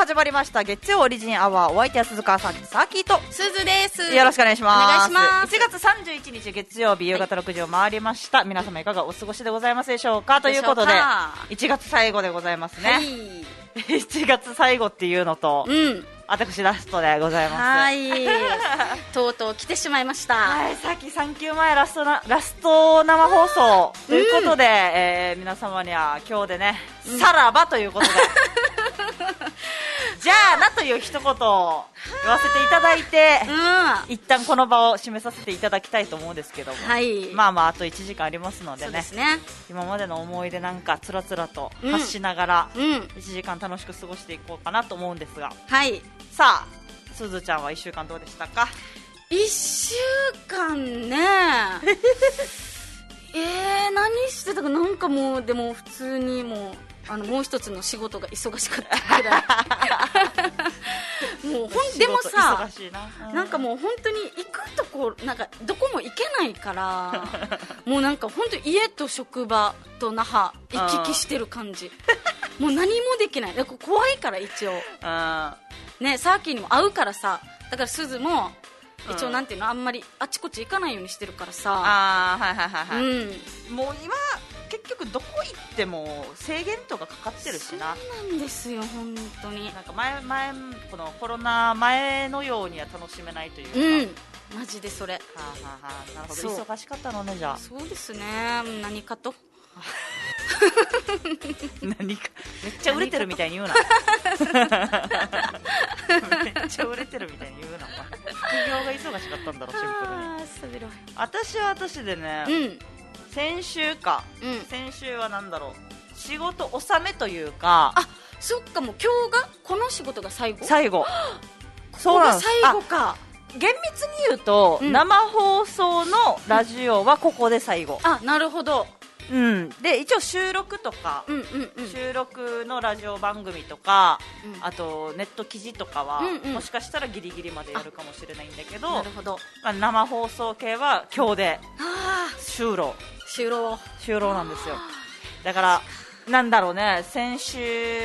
始まりました月曜オリジンアワー。お相手は鈴川さん、サーキーとすずです。 よろしくお願いします。 お願いします。 1月31日月曜日夕方6時を回りました、皆様いかがお過ごしでございますでしょうか。ということで1月最後でございますね、はい、1月最後っていうのと、私ラストでございます。 はい。とうとう来てしまいました。 はい、さっき3級前ラスト生放送ということで、皆様には今日でね、さらばということで、じゃあなという一言を言わせていただいて、一旦この場を締めさせていただきたいと思うんですけども、はい、まああと1時間ありますので ね、今までの思い出なんかつらつらと発しながら、1時間楽しく過ごしていこうかなと思うんですが、はい、さあすずちゃんは1週間どうでしたか。 1週間ね何してたか、なんかもうでも普通にもう一つの仕事が忙しかったくらいもうでもさ、なんかもう本当に行くとこなんかどこも行けないからもうなんか本当に家と職場と那覇行き来してる感じもう何もできない。怖いから一応ね、サーキーにも会うからさ、だからすずも一応なんていうの、あんまりあちこち行かないようにしてるからさ、 もう今結局どこ行っても制限とかかかってるしな。 そうなんですよ本当に。 なんか前このコロナ前のようには楽しめないというか、 マジでそれ。なるほど、忙しかったのね。じゃあそうですね、何かと何かめっちゃ売れてるみたいに言うなめっちゃ売れてるみたいに言うな。副業が忙しかったんだろ、シンプルに。私は私でね、先週はなんだろう、仕事納めというか、 そっか、もう今日がこの仕事が最後そうなんです。 最後か。 厳密に言うと、生放送のラジオはここで最後。 なるほど。 で一応収録とか、収録のラジオ番組とか、あとネット記事とかは、もしかしたらギリギリまでやるかもしれないんだけど、生放送系は今日で終了なんですよ。だからなんだろうね、先週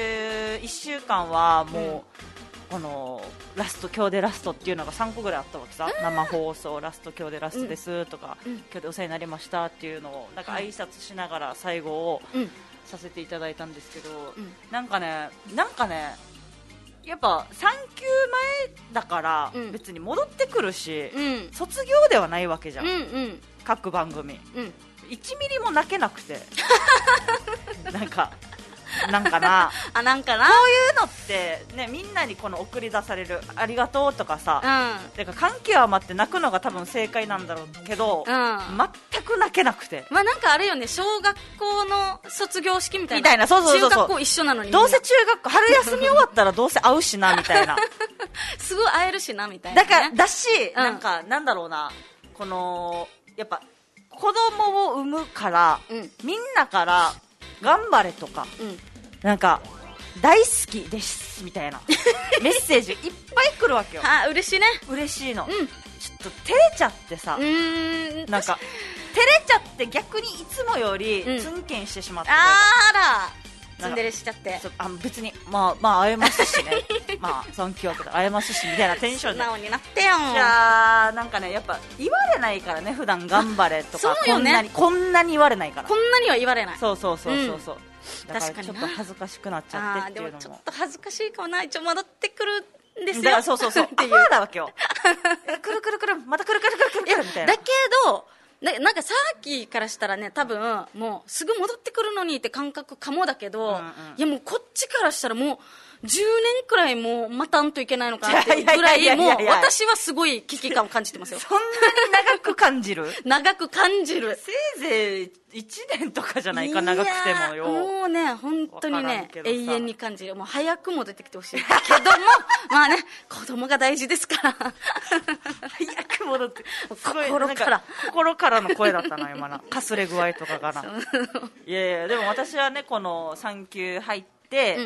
1週間はもう、このラスト今日でラストっていうのが3個ぐらいあったわけさ。生放送ラスト今日でラストですとか、今日でお世話になりましたっていうのをなんか挨拶しながら最後をさせていただいたんですけど、なんかねやっぱ3級前だから別に戻ってくるし、卒業ではないわけじゃん、各番組、1ミリも泣けなくてなんかなこういうのってね、みんなにこの送り出されるありがとうとかさ、だから感極まって泣くのが多分正解なんだろうけど、全く泣けなくて、 なんかあれよね、小学校の卒業式みたいな、中学校一緒なのに、 どうせ中学校春休み終わったらどうせ会うしなみたいなすごい会えるしなみたいな、 だからだし、なんだろうな、このやっぱ子供を産むから、みんなから頑張れとか、なんか大好きですみたいなメッセージいっぱい来るわけよ。 嬉しいね。 嬉しいの、ちょっと照れちゃってさ、なんか照れちゃって逆にいつもよりツンケンしてしまって、 ツンデレしちゃって、 別にまあ会えますしねサンキューとか会えますしみたいなテンションで、 素直になってよ。 じゃあなんかね、やっぱ言われないからね、普段頑張れとかそうよね、 こんなに言われないから、 こんなには言われない。 そうだからちょっと恥ずかしくなっちゃってっていうのも、 でもちょっと恥ずかしいかもな。一応戻ってくるんですよ。 だからそうっていうだわけよくるまたくるみたいな。 だけどなんかサーキーからしたらね、多分もうすぐ戻ってくるのにって感覚かもだけど、いやもうこっちからしたらもう10年くらいもう待たんといけないのかなっていうぐらい、もう私はすごい危機感を感じてますよ。 そんなに長く感じる長く感じる。 せいぜい1年とかじゃないか、長くてもよ。 もうね、本当にね、永遠に感じる。もう早く戻ってきてほしいけどもまあね、子供が大事ですから早く戻って、 心からの声だったな今な、かすれ具合とかがいやでも私はね、この産休入って、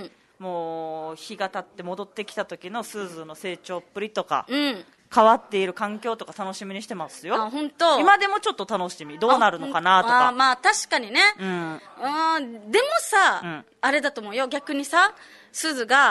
もう日が経って戻ってきた時のスーズーの成長っぷりとか、変わっている環境とか楽しみにしてますよ。 本当。 今でもちょっと楽しみ、どうなるのかなとか。 まあ確かにね、でもさ、あれだと思うよ、逆にさ、すずが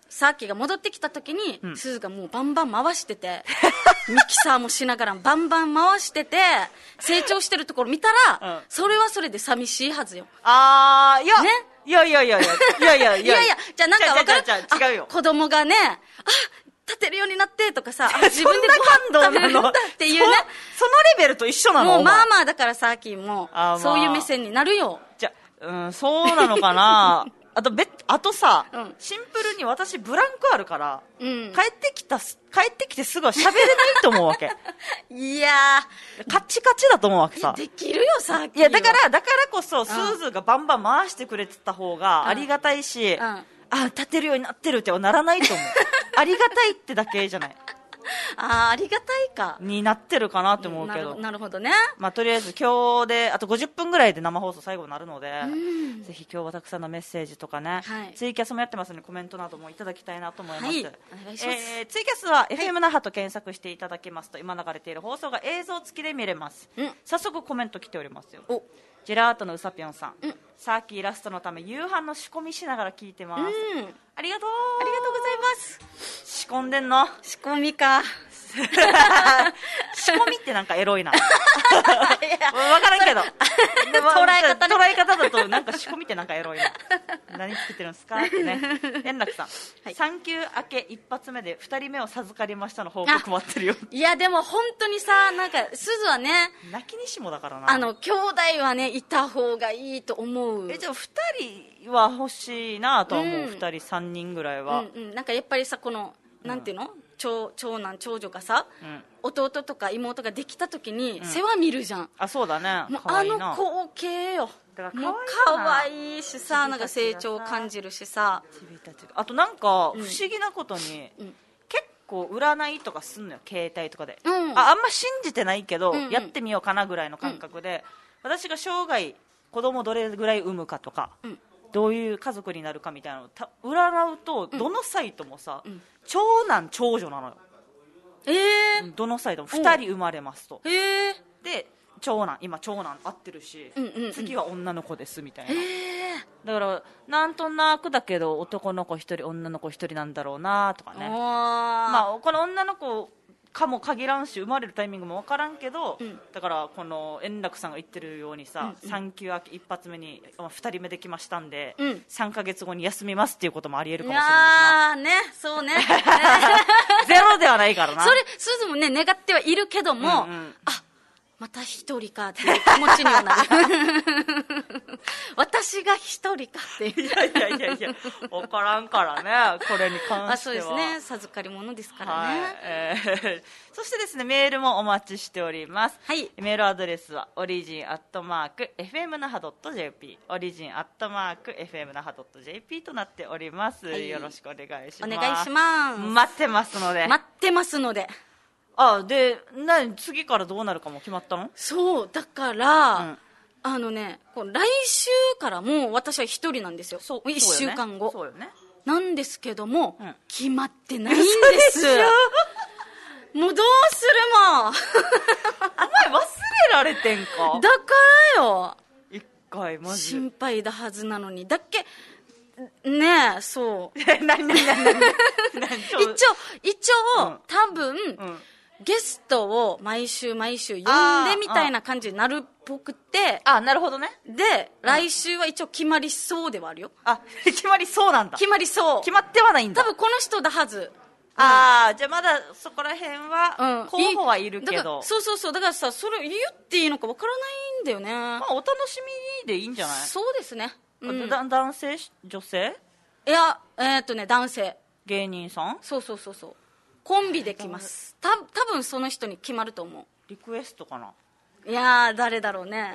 さっきが戻ってきた時に、すずがもうバンバン回しててミキサーもしながらバンバン回してて成長してるところ見たら、それはそれで寂しいはずよ。 いや、ね、いやじゃあなんか分かる、 違うよ、 子供がね立てるようになってとかさ、 自分でご飯食べるんだっていうね、 そのレベルと一緒なの。 もうまあだからさっきもそういう目線になるよ。 じゃそうなのかなあとさ、シンプルに私ブランクあるから、帰ってきてすぐは喋れないと思うわけ。 いやー、カチカチだと思うわけさ。 できるよさっき。 いやだからこそ、スーズがバンバン回してくれてた方がありがたいし、立てるようになってるってはならないと思う。ありがたいってだけじゃない。 ありがたいかになってるかなって思うけど、 なるほどね。 とりあえず今日であと50分ぐらいで生放送最後になるので、ぜひ今日はたくさんのメッセージとかね、ツイキャスもやってますのでコメントなどもいただきたいなと思います。お願いします。ツイキャスは FM 那覇と検索していただきますと、今流れている放送が映像付きで見れます。早速コメント来ておりますよ。ジェラートのうさぴょんさん、さっきイラストのため夕飯の仕込みしながら聞いてます。ありがとうございます。 仕込んでんの？ 仕込みか。 仕込みってなんかエロいな。分からんけど捉え方だとなんか仕込みってなんかエロいな。何作ってるんですかってね。円楽さん、産休明け一発目で2人目を授かりましたの報告待ってるよ。 いやでも本当にさ、なんかすずはね、 泣きにしもだからな。 兄弟はねいた方がいいと思う。 じゃあ2人は欲しいなとは思う。2人3人ぐらいは、 なんかやっぱりさ、このなんていうの、長男長女がさ、弟とか妹ができた時に世話見るじゃん。 そうだね。 もう光景よ。もう可愛いしさ、なんか成長を感じるしさ。 あとなんか不思議なことに、結構占いとかすんのよ、携帯とかで。あんま信じてないけど、やってみようかなぐらいの感覚で、私が生涯子供どれぐらい産むかとか、どういう家族になるかみたいなのを占うと、どのサイトもさ、長男長女なのよ。どのサイトも2人生まれますと。で今長男合ってるし、次は女の子ですみたいな。だからなんとなくだけど男の子1人女の子1人なんだろうなとかね。この女の子かも限らんし、生まれるタイミングも分からんけど、だからこの円楽さんが言ってるようにさ、産休明け一発目に2人目できましたんで、3ヶ月後に休みますっていうこともありえるかもしれないしな。 そうね。 ゼロではないからな。 それすずもね願ってはいるけども、また一人かっていう気持ちにはなる。私が一人かっていう。 いや分からんからね、これに関しては。 そうですね、授かり物ですからね。 そしてですね、メールもお待ちしております。メールアドレスはorigin@fmnaha.jp origin@fmnaha.jp となっております。よろしくお願いします。 お願いします。 待ってますので。で次からどうなるかも決まったの？そうだから、来週からもう私は一人なんですよ。1週間後なんですけども、決まってないんです。もうどうするもん。お前忘れられてんか。 だからよ、 一回マジ心配だはずなのに。だっけねえ、そう。 何一応、多分、ゲストを毎週呼んでみたいな感じになるっぽくて。 なるほどね。 で、来週は一応決まりそうではあるよ。 決まりそうなんだ。 決まりそう。 決まってはないんだ。 多分この人だはず。 じゃあまだそこら辺は候補はいるけど。 そうだからさ、それ言っていいのかわからないんだよね。 お楽しみでいいんじゃない？ そうですね。 男性女性？ いや男性。 芸人さん？そう。 コンビで来ます。多分その人に決まると思う。 リクエストかな。 いやー、誰だろうね。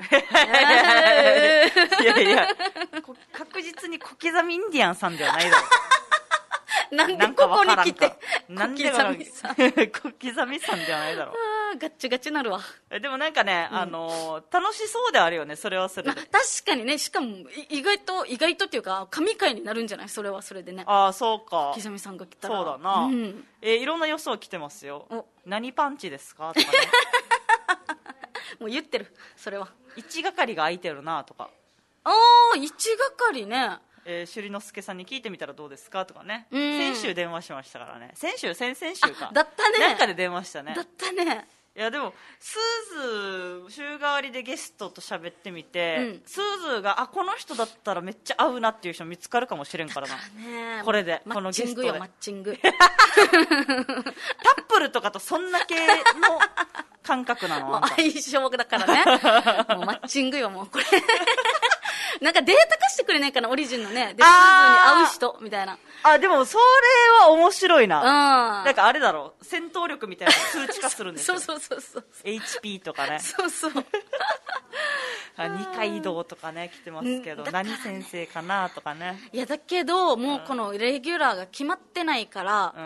いや確実に小刻みインディアンさんではないだろう。 なんでここに来て小刻みさんではないだろう。 ガッチガチなるわ。 でもなんかね、楽しそうであるよね、それはそれで。 確かにね、しかも意外とっていうか神回になるんじゃない？それはそれでね。 そうか。 小刻みさんが来たら。 そうだな。いろんな予想来てますよ。何パンチですかとかね。 もう言ってる、それは。 1係が空いてるなとか。 1係ね。 首里之助さんに聞いてみたらどうですかとかね、先週電話しましたからね。先週かだったね。 なんかで電話したね。 だったね。 いやでもスーズ週替わりでゲストと喋ってみて、スーズがこの人だったらめっちゃ合うなっていう人見つかるかもしれんからな、 ね、 これでこのゲストでマッチングタップルとかとそんな系の感覚なの相性だからねもうマッチングよもうこれなんかデータ化してくれないかな、オリジンのね。で、スーズに合う人みたいな。 でもそれは面白いな。なんかあれだろう、戦闘力みたいな数値化するんですよ。 そう。 HP とかね。 そう。 二階堂とかね、来てますけど、何先生かなとかね。 いや、だけど、もうこのレギュラーが決まってないから、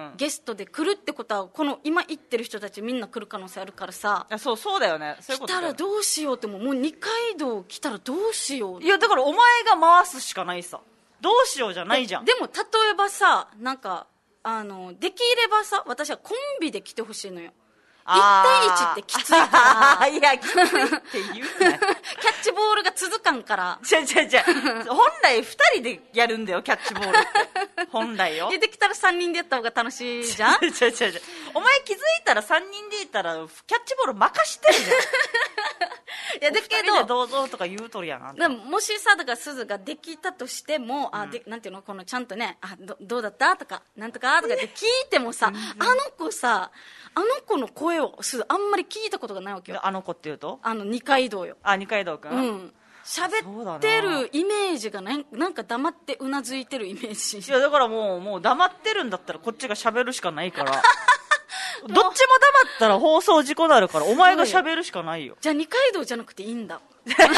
ゲストで来るってことは、この今行ってる人たちみんな来る可能性あるからさ。 そうだよね。そういうこと来たらどうしようって、もう二階堂来たらどうしよう。 いや、だからお前が回すしかないさ。どうしようじゃないじゃん。 でも、例えばさ、なんか、できればさ、私はコンビで来てほしいのよ。1対1ってきついからいやきついって言うねキャッチボールが続かんから違う本来2人でやるんだよ、キャッチボールって本来よ。 できたら3人でやった方が楽しいじゃん違うお前気づいたら3人でいたらキャッチボール任してるじゃんいやだけど 2人でどうぞとか言うとるやん。 でももしさ、だからすずができたとしても、なんていうの、このちゃんとね、どうだったとかなんとかとかって聞いてもさ、あの子の声をあんまり聞いたことがないわけよ。 あの子っていうと二階堂よ。 二階堂くん。 喋ってるイメージがなんか黙ってうなずいてるイメージ。 いやだからもう黙ってるんだったらこっちが喋るしかないからどっちも黙ったら放送事故になるから、お前が喋るしかないよ。 じゃあ二階堂じゃなくていいんだ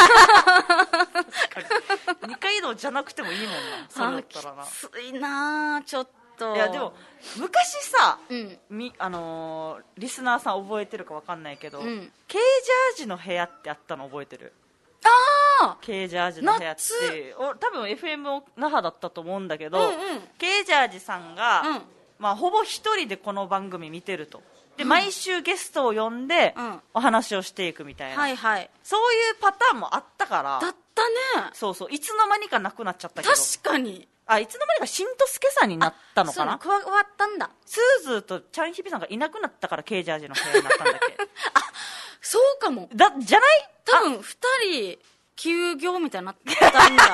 二階堂じゃなくてもいいもんな、それだったらな。 きついなちょっと。 いやでも昔さ、リスナーさん覚えてるか分かんないけど、K ジャージの部屋ってあったの覚えてる？K ジャージの部屋って多分 FM 那覇だったと思うんだけど、K ジャージさんが、ほぼ一人でこの番組見てると。で、毎週ゲストを呼んで、お話をしていくみたいな、そういうパターンもあったから。 だったね。 そういつの間にかなくなっちゃったけど。 確かに。 いつの間にかしんとすけさんになったのかな。 加わったんだ。 スーズーとチャンヒビさんがいなくなったから K ジャージの部屋になったんだっけそうかも。 じゃない多分2人休業みたいになったんだ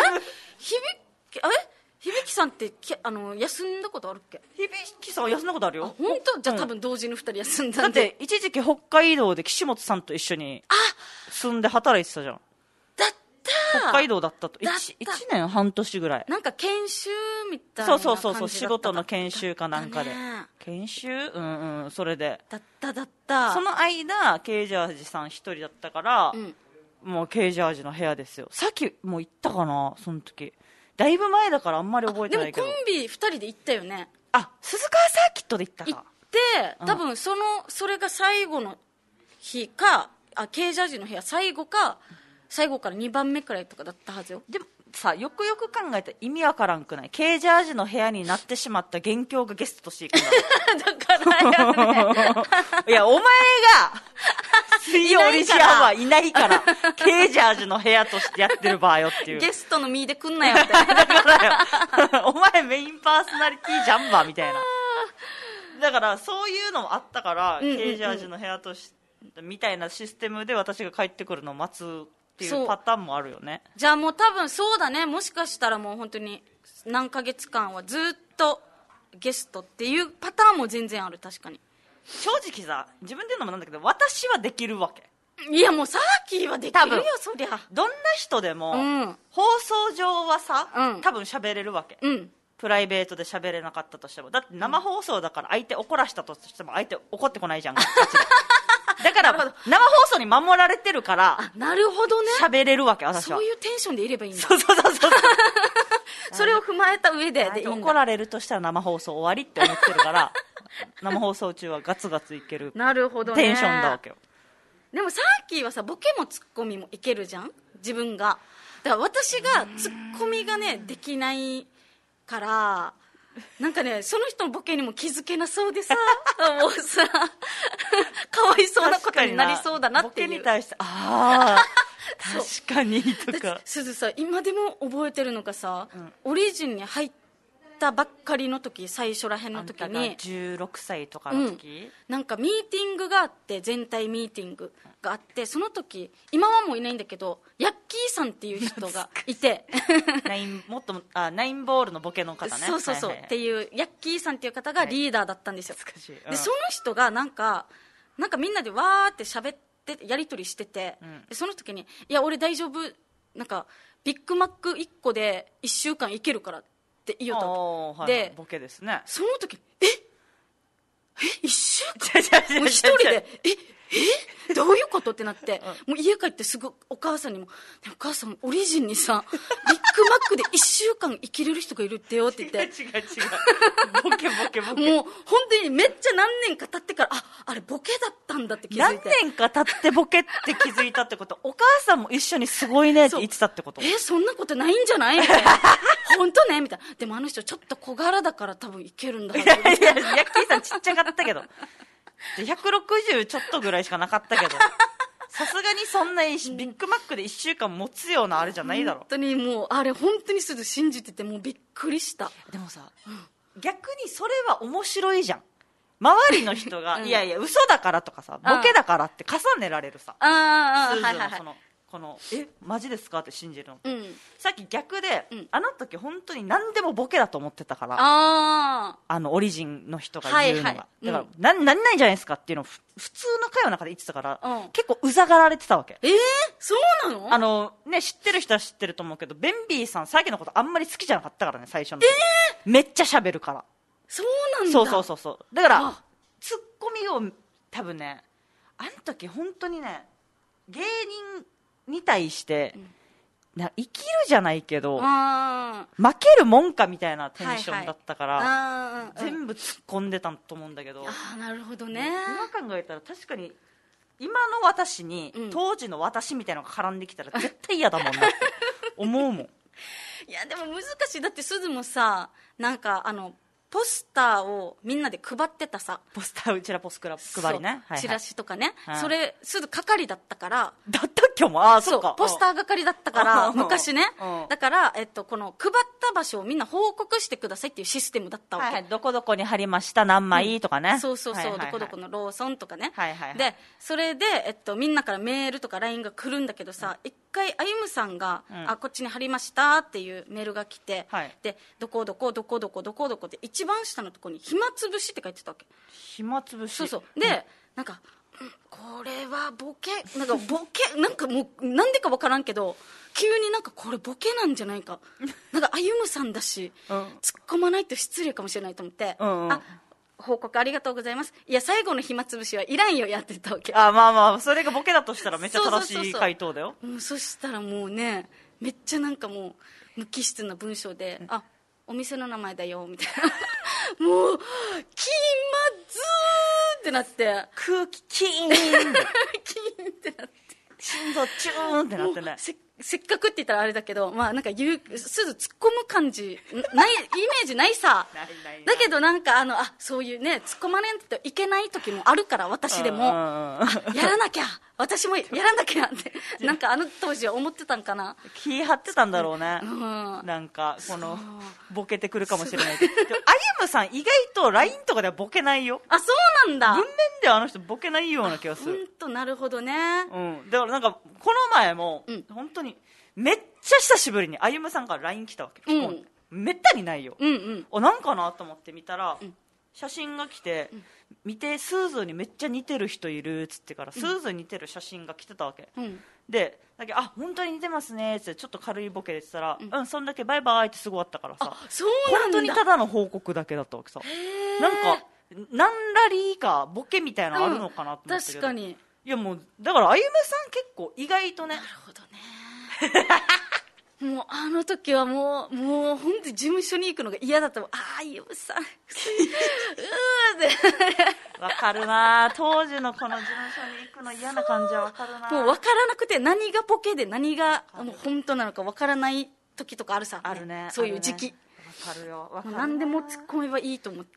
響さんって休んだことあるっけ？ 響さんは休んだことあるよ。 本当？じゃあ多分同時に2人休んだんで。だって一時期北海道で岸本さんと一緒に住んで働いてたじゃん。 だった北海道だったと。1年半年ぐらい。 なんか研修みたいな感じだった。 そう仕事の研修かなんかで。研修それで。 だった。 その間 K ジャージさん一人だったから、もう K ジャージの部屋ですよ。さっきもう行ったかな、その時。だいぶ前だからあんまり覚えてないけど。 でもコンビ2人で行ったよね。 鈴川サーキットで行ったか。 行って多分それが最後の日か、K ジャージの部屋最後から2番目くらいとかだったはずよ。 でもさ、よくよく考えたら意味わからんくない？ K ジャージの部屋になってしまった元凶がゲストとしていくんだだからよねいやお前が水曜オリジアンはいないから K ジャージの部屋としてやってる場合よっていう。 ゲストの身で来んなよってだからよお前メインパーソナリティジャンバーみたいな。だからそういうのもあったから、K ジャージの部屋としてみたいなシステムで私が帰ってくるのを待つっていうパターンもあるよね。 じゃあもう多分そうだね。もしかしたらもう本当に何ヶ月間はずっとゲストっていうパターンも全然ある。確かに正直さ、自分で言うのもなんだけど私はできるわけ。 いやもうサーキーはできるよ。そりゃどんな人でも、放送上はさ、多分喋れるわけ、プライベートで喋れなかったとしても。だって生放送だから相手怒らしたとしても相手怒ってこないじゃんだから生放送に守られてるからなるほどね。 喋れるわけ私は。 そういうテンションでいればいいんだ。 そうそれを踏まえた上でいいんだ。 怒られるとしたら生放送終わりって思ってるから生放送中はガツガツいけるなるほどね。 テンションだわけよ。 でもサーキーはさ、ボケもツッコミもいけるじゃん自分が。だから私がツッコミがねできないからなんかね、その人のボケにも気づけなそうでさもうさかわいそうなことになりそうだなっていう。 ボケに対して確かにとか。 すずさ、今でも覚えてるのがさ、オリジンに入ったばっかりの時、最初らへんの時に 16歳とかの時、 なんかミーティングがあって、全体ミーティングがあって、その時今はもういないんだけど、ヤッキーさんっていう人がいてナインボールのボケの方ね。 そうそうそう、っていうヤッキーさんっていう方がリーダーだったんですよ、でその人がなんかみんなでわーって喋ってやり取りしてて、でその時にいや俺大丈夫、なんかビッグマック1個で1週間いけるからって言うと、でボケですね。 その時1週間もう一人でどういうことってなって、もう家帰ってすぐお母さんにも、お母さんオリジンにさビッグマックで1週間生きれる人がいるってよって言って、 違うボケもう本当にめっちゃ何年か経ってから、あれボケだったんだって気づいて、 何年か経ってボケって気づいたってこと、お母さんも一緒にすごいねって言ってたってこと。 そんなことないんじゃないみたいな本当ねみたいな、でもあの人ちょっと小柄だから多分いけるんだはず。 いやヤッキーさんちっちゃかったけど160ちょっとぐらいしかなかったけど、さすがにそんなビッグマックで1週間持つようなあれじゃないだろ。 本当にもうあれ本当にすぐ信じてて、もうびっくりした。 でもさ、逆にそれは面白いじゃん。周りの人がいやいや嘘だからとかさ、ボケだからって重ねられるさ、数字のそのこのマジですかって信じるの、さっき逆で、あの時本当に何でもボケだと思ってたから、オリジンの人が言うのが、だから何々じゃないですかっていうのを普通の会話の中で言ってたから、結構うざがられてたわけ。 そうなの？ ね、知ってる人は知ってると思うけど、ベンビーさん詐欺のことあんまり好きじゃなかったからね、最初の時。めっちゃ喋るから。 そうなんだ。 そうだからツッコミを多分ね、あの時本当にね、芸人に対して、生きるじゃないけど負けるもんかみたいなテンションだったから、全部突っ込んでたと思うんだけど、 なるほどね。 今考えたら確かに今の私に、当時の私みたいなのが絡んできたら絶対嫌だもんなって思うもん。 いやでも難しい。だってすずもさ、なんかポスターをみんなで配ってたさ。 ポスター、うちらポスクラ配りね、 チラシとかね、それすぐ係だったから。 だったっけも。 そうポスター係だったから昔ね。だからこの配った場所をみんな報告してくださいっていうシステムだったわけ。 どこどこに貼りました何枚とかね。 そうどこどこのローソンとかね。でそれでみんなからメールとか LINE が来るんだけどさ、一回あゆむさんがこっちに貼りましたっていうメールが来て、でどこどこで一番下のところに暇つぶしって書いてたわけ。 暇つぶし。 そうで、なんかこれはボケなんかもうなんでか分からんけど、急になんかこれボケなんじゃないか、なんかあゆむさんだし、突っ込まないと失礼かもしれないと思って、報告ありがとうございます、いや最後の暇つぶしはいらんよやってたわけ。 それがボケだとしたらめっちゃ正しい回答だよ。 そしたらもうね、めっちゃなんかもう無機質な文章で、お店の名前だよみたいなもう気まずーってなって、 空気キーンキーンってなって、 心臓チューンってなってね。 せっかくって言ったらあれだけど、なんかすぐ突っ込む感じないイメージないさ。だけどなんかそういうね、突っ込まれんといけない時もあるから、私でもやらなきゃ、私もやらなきゃってなんか当時は思ってたんかな。 気張ってたんだろうね。なんかこのボケてくるかもしれないけど、あゆむさん意外と LINE とかではボケないよ。 そうなんだ。 文面ではあの人ボケないような気がする。 本当なるほどね。 だからなんかこの前も本当にめっちゃ久しぶりにあゆむさんから LINE 来たわけ。めったにないよ。なんかなと思って見たら、写真が来て、見てスーズーにめっちゃ似てる人いるっつってから、スーズーに似てる写真が来てたわけ。でだけ本当に似てますねってちょっと軽いボケで言ってたら、そんだけバイバイってすぐ終わったからさ、本当にただの報告だけだったわけさ。なんか何ラリーかボケみたいなのあるのかなと思ったけど、 確かに。 いやもうだからあゆむさん結構意外とね。 なるほどねもうあの時はもう本当に事務所に行くのが嫌だったもん。あゆむさんわかるな、当時のこの事務所に行くの嫌な感じはわかるな。 もうわからなくて、何がボケで何がもう本当なのかわからない時とかあるさ。 あるね。 そういう時期。 わかるよ。 何でも突っ込めばいいと思って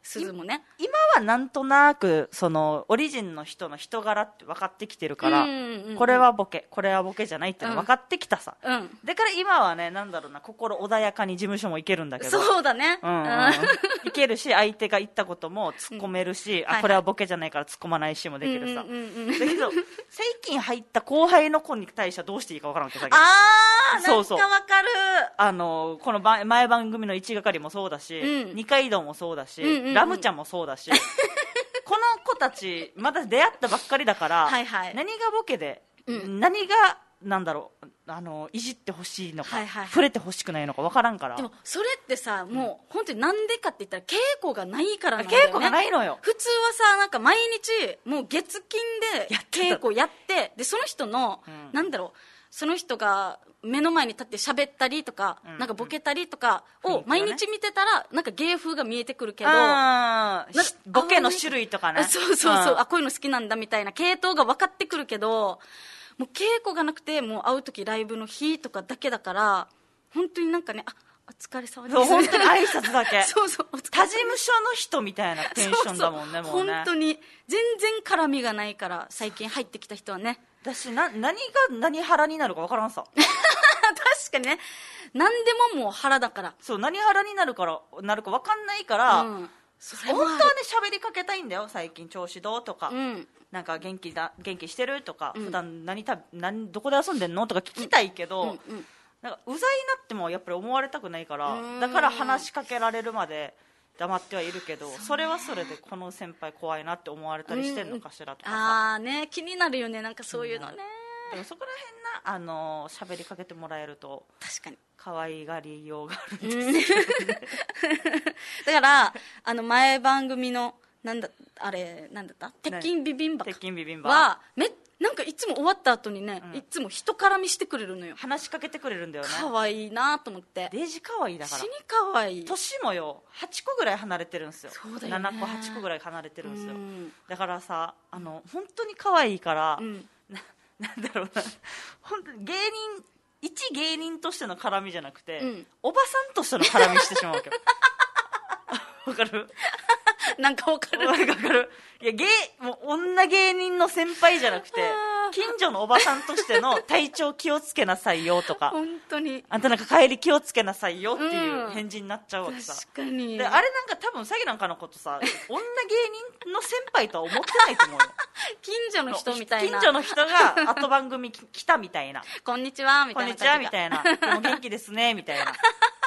鈴もね。 今はなんとなくそのオリジンの人の人柄って分かってきてるから、これはボケこれはボケじゃないっていうの分かってきたさ、だから今はね、なんだろうな、心穏やかに事務所も行けるんだけど、 そうだね、 行けるし、相手が言ったことも突っ込めるし、これはボケじゃないから突っ込まないしもできるさ、だけど最近入った後輩の子に対してはどうしていいか分からんわけだけど、 なんか分かる。 この前番組の1係もそうだし、二階堂もそうだし、ラムちゃんもそうだしこの子たちまだ出会ったばっかりだから、何がボケで、何がなんだろう、いじってほしいのか、触れてほしくないのか分からんから。 でもそれってさ、もう本当になんでかって言ったら稽古がないからなんだよね。 稽古がないのよ。 普通はさ、なんか毎日もう月金で稽古やって、でその人の、なんだろう、その人が目の前に立って喋ったりとか、なんかボケたりとかを毎日見てたら、なんか芸風が見えてくるけど、 ボケの種類とかね、 そうそうそう、こういうの好きなんだみたいな系統が分かってくるけど、もう稽古がなくて、もう会う時ライブの日とかだけだから、本当になんかね、お疲れ様です、 本当に挨拶だけそうそう、 他事務所の人みたいなテンションだもんね。もうね、 本当に全然絡みがないから、最近入ってきた人はね。 私何が何腹になるか分からんさ確かにね、何でももう腹だから。 そう、何腹になるか分かんないから、本当はね喋りかけたいんだよ。最近調子どうとか、なんか元気してるとか、普段どこで遊んでんのとか聞きたいけど、なんかうざいなってもやっぱり思われたくないから、だから話しかけられるまで黙ってはいるけど、それはそれでこの先輩怖いなって思われたりしてんのかしらとかさ、 ね、気になるよね、なんかそういうのね。 でもそこら辺な、喋りかけてもらえると確かに可愛がりようがあるんですよ、 だから前番組のなんだった鉄筋ビビンバはなんかいつも終わった後にね、いつも人絡みしてくれるのよ。 話しかけてくれるんだよね。 可愛いなと思って。 デイジ可愛いだから。 死に可愛い。 年もよ8個ぐらい離れてるんですよ。 そうだよね、 7個8個ぐらい離れてるんですよ。だからさ、本当に可愛いから、なんだろうな、本当に一芸人としての絡みじゃなくて、おばさんとしての絡みしてしまうわけよ。わかる？ なんかわかる。 いや、もう女芸人の先輩じゃなくて、近所のおばさんとしての体調気をつけなさいよとか、 本当にあんたなんか帰り気をつけなさいよっていう返事になっちゃうわけさ。 確かに。 であれなんか多分詐欺なんかのことさ、女芸人の先輩とは思ってないと思うよ。 近所の人みたいな。 近所の人が後番組来たみたいな。 こんにちはみたいな。 こんにちはみたいな。もう元気ですねみたいな。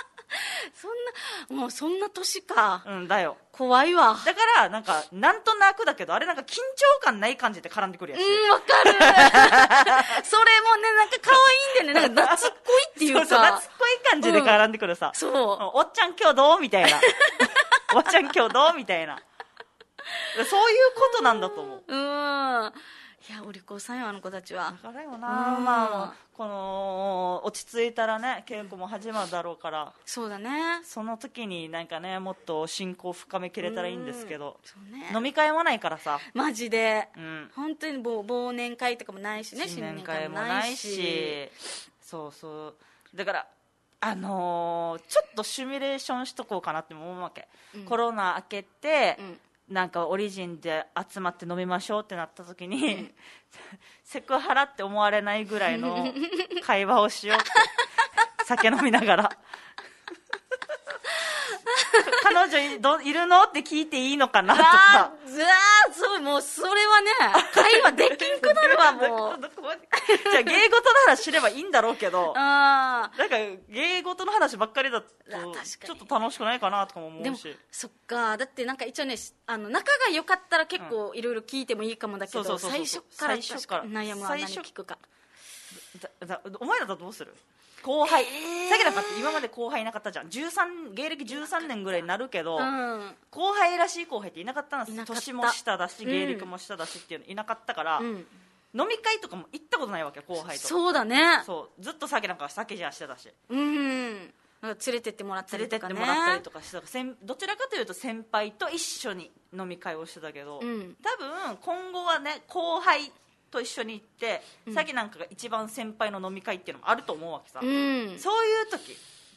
もうそんな年か。 だよ。 怖いわ。 だからなんとなくだけど、あれなんか緊張感ない感じで絡んでくるやつ。 わかる。それもね、なんか可愛いんだよね。なんか懐っこいっていうか。 そう懐っこい感じで絡んでくるさ。 そう。 おっちゃん今日どうみたいな。おっちゃん今日どうみたいな。そういうことなんだと思う。 いや、お利口さんよ、あの子たちは。 だからよな、まあこの落ち着いたらね、稽古も始まるだろうから、 そうだね、 その時になんかね、もっと親交を深めきれたらいいんですけど、 そうね、 飲み会もないからさ、 マジで、本当に忘年会とかもないしね、 新年会もないし、そうそう、だからちょっとシミュレーションしとこうかなって思うわけ、コロナ明けて、なんかオリジンで集まって飲みましょうってなった時に、セクハラって思われないぐらいの会話をしようって酒飲みながら彼女いるのって聞いていいのかなとか、 そうもうそれはね会話できんくなるわもうじゃあ芸事の話すればいいんだろうけど、なんか芸事の話ばっかりだとちょっと楽しくないかなとかも思うし。でもそっか、だってなんか一応ね、仲が良かったら結構いろいろ聞いてもいいかもだけど、最初から悩むは何聞くか。 お前だったらどうする？後輩、さっきなんかって今まで後輩いなかったじゃん。芸歴13年ぐらいになるけど、後輩らしい後輩っていなかったんですよ。年も下だし芸歴も下だしっていうのいなかったから、飲み会とかも行ったことないわけ、後輩と。 そうだね、 そうずっと酒なんか酒じゃしてたし、 連れてってもらったりとかね、 してた。どちらかというと先輩と一緒に飲み会をしてたけど、多分今後はね、後輩と一緒に行って、さっきなんかが一番先輩の飲み会っていうのもあると思うわけさ、そういう時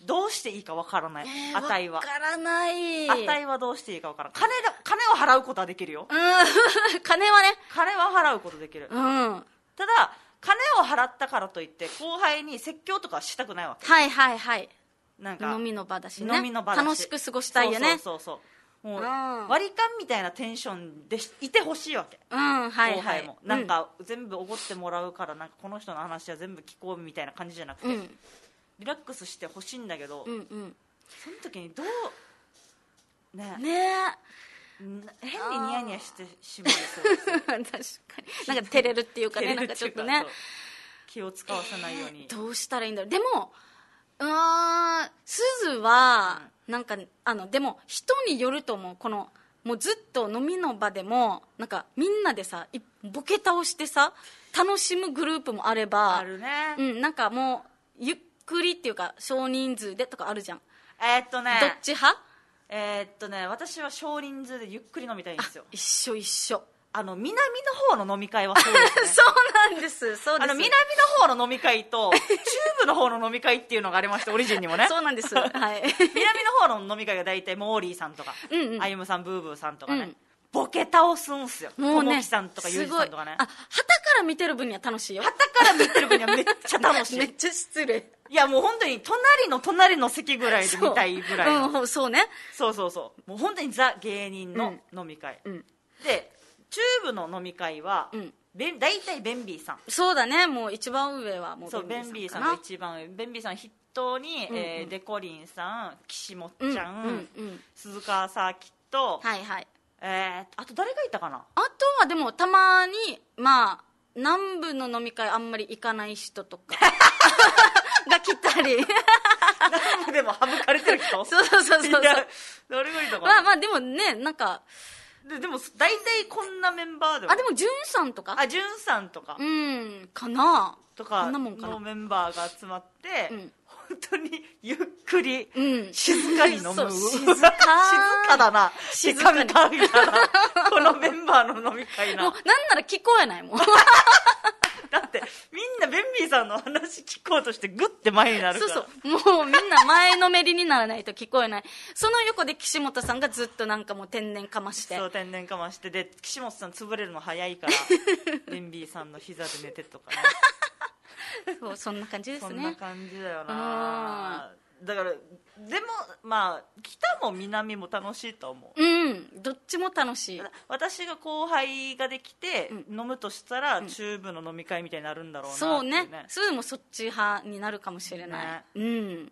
どうしていいかわからない、値はわからない。 値はどうしていいかわからない。金を払うことはできるよ。 金はね、 金は払うことできる、ただ金を払ったからといって後輩に説教とかしたくないわけ。 はいはいはい。 なんか飲みの場だしね、 飲みの場だし楽しく過ごしたいよね。 そうもう割り勘みたいなテンションでいてほしいわけ、 はいはい、 後輩もなんか全部おごってもらうからなんかこの人の話は全部聞こうみたいな感じじゃなくて、リラックスしてほしいんだけど、その時にどうね変にニヤニヤしてしまう確かになんか照れるっていうかね、なんかちょっとね気を使わせないように、 どうしたらいいんだろう。でもすずは、なんかでも人によると思う。このもうずっと飲みの場でもなんかみんなでさボケ倒してさ楽しむグループもあればあるね、 なんかもうゆっくりっていうか少人数でとかあるじゃん。どっち派？ 私は少人数でゆっくり飲みたいんですよ。 一緒南の方の飲み会はそうですねそうなんです。 南の方の飲み会と中部の方の飲み会っていうのがありまして、オリジンにもねそうなんです、はい、 南の方の飲み会が大体モーリーさんとか、あゆむさん、ブーブーさんとかね、ボケ倒すんすよ。ともきさんとかゆうじさんとかね。 旗から見てる分には楽しいよ。 旗から見てる分にはめっちゃ楽しいめっちゃ失礼。 いやもう本当に隣の席ぐらいで見たいぐらいのそうね、 そうもう本当にザ芸人の飲み会、で中部の飲み会は、大体ベンビーさん。 そうだね、もう一番上はもうベンビーさんが一番上。ベンビーさん筆頭に、デコリンさん、岸本ちゃん、鈴川サーキット、あと誰がいたかな。 あとはでもたまに南部の飲み会あんまり行かない人とかが来たり南部でも省かれてる人そういや誰がいたかな。 でもね、なんかでも大体こんなメンバーではでもジュンさんとかかなとかのメンバーが集まって、本当にゆっくり静かに飲む、静かだな静かみたいなこのメンバーの飲み会な。 もうなんなら聞こえないもんだってみんなベンビーさんの話聞こうとしてグッて前になるから、 もうみんな前のめりにならないと聞こえない。その横で岸本さんがずっとなんかもう天然かましてで岸本さん潰れるの早いからベンビーさんの膝で寝てとかねそんな感じですね。 そんな感じだよな。だからでも北も南も楽しいと思う。 どっちも楽しい。 私が後輩ができて飲むとしたら、中部の飲み会みたいになるんだろうなっていうそうね。すぐもそっち派になるかもしれない、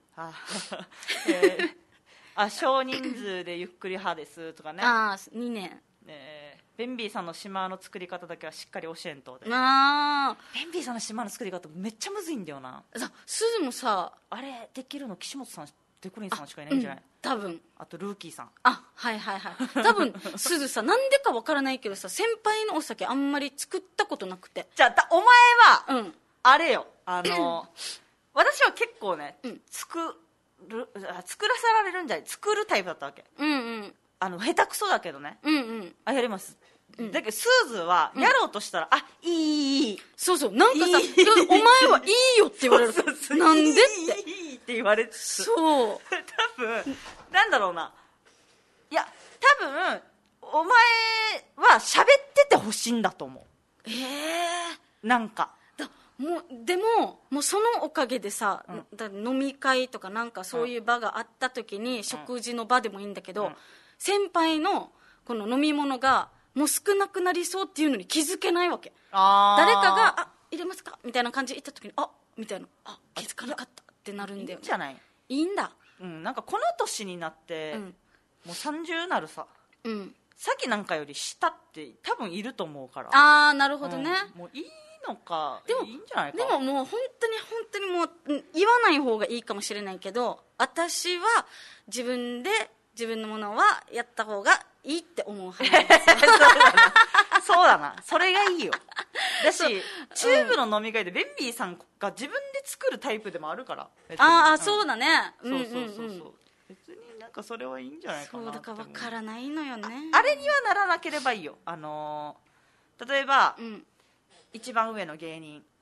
少人数でゆっくり派ですとかね。 2年ベンビーさんの島の作り方だけはしっかり教えんとで。ベンビーさんの島の作り方めっちゃむずいんだよな。 すずもさあれできるの岸本さん、デコリンさんしかいないんじゃない？ 多分。 あとルーキーさん。 はい多分すずさ、なんでかわからないけどさ、先輩のお酒あんまり作ったことなくて。 じゃあお前は、あれよ、私は結構ね、作らされるんじゃない、作るタイプだったわけ。下手くそだけどね、やります。だけどスーズはやろうとしたら、いいそうなんかさ、お前はいいよって言われる。なんでっていいって言われて、 そう多分なんだろうな、いや多分お前は喋っててほしいんだと思う。なんかでもそのおかげでさ、飲み会とかなんかそういう場があった時に、食事の場でもいいんだけど、先輩のこの飲み物がもう少なくなりそうっていうのに気づけないわけ。誰かが入れますかみたいな感じで言った時にみたいな、気づかなかったってなるんだよね。 いいんじゃない？ いいんだ。 なんかこの年になって、もう30なるさ、さっきなんかより下って多分いると思うから。 なるほどね。 もういいのか、いいんじゃないか。 でももう本当にもう言わない方がいいかもしれないけど、私は自分で自分のものはやった方がいいって思う派なんですよそうだな、それがいいよ。だし、中部の飲み会でベンビーさんが自分で作るタイプでもあるから。 そうだね。 そう別になんかそれはいいんじゃないかな。 そうだから分からないのよね。 あれにはならなければいいよ。例えば、一番上の芸人